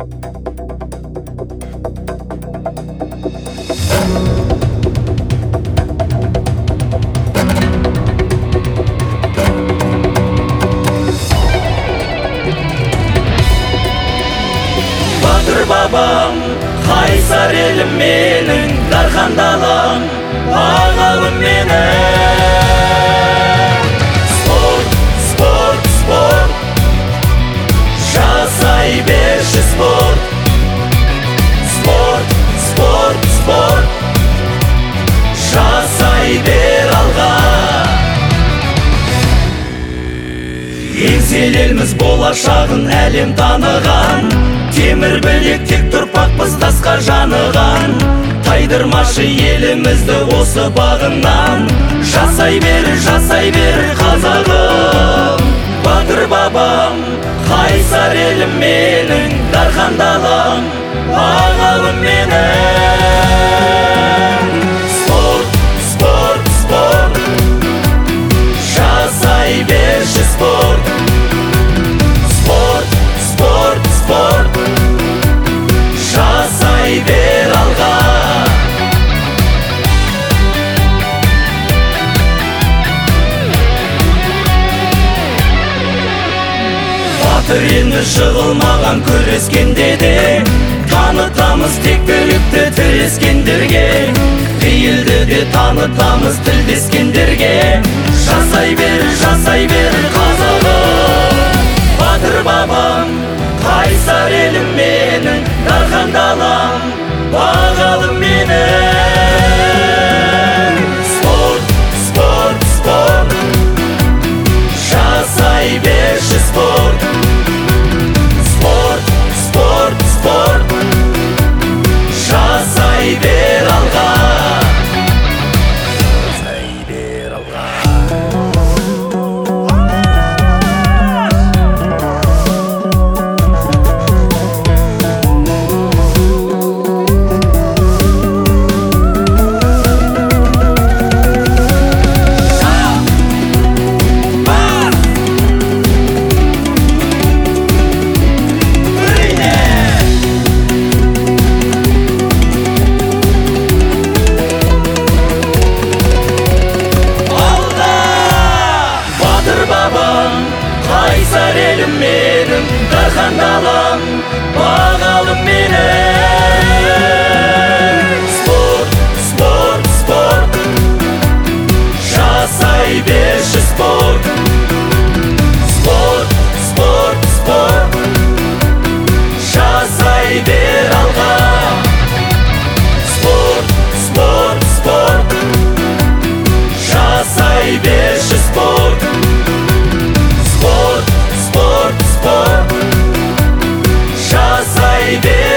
Батыр бабам, қайсар елім менің, дархан далам, ағалым менің. Спорт, спорт, спорт, жасай берші спорт. Спорт, спорт, спорт, жасай бер алға. Еңселі елміз болашағын әлем таныған, темір білек тек тұрпақпыз тасқа жаныған. Тайдырмашы елімізді осы бағынан, жасай бер қазағым. Батыр бабам, қайсар елім менің, дархан далам, ағалым менің. Спорт, спорт, спорт, жасай берші спорт. Спорт, спорт, спорт, жасай бер алға. Батыр енді жығылмаған күрескенде де, танытамыз тектілікті тірескендерге. Пейілді де танытамыз тілдескендерге. Жасай бер қазағым. Батыр бабам, қайсар елім менің, дархан далам, ағалым менің. Спорт, спорт, спорт, жасай берші спорт. Спорт, спорт, спорт, жасай бер алға. Жасай бер алға. Қайсар елім менің, дархан далам, ағалым менің. Спорт, спорт, спорт, жасай берші спорт. Спорт, спорт, спорт, жасай бер алға. Спорт, спорт, спорт, жасай берші спорт. Спорт, спорт, спорт, жасай бер.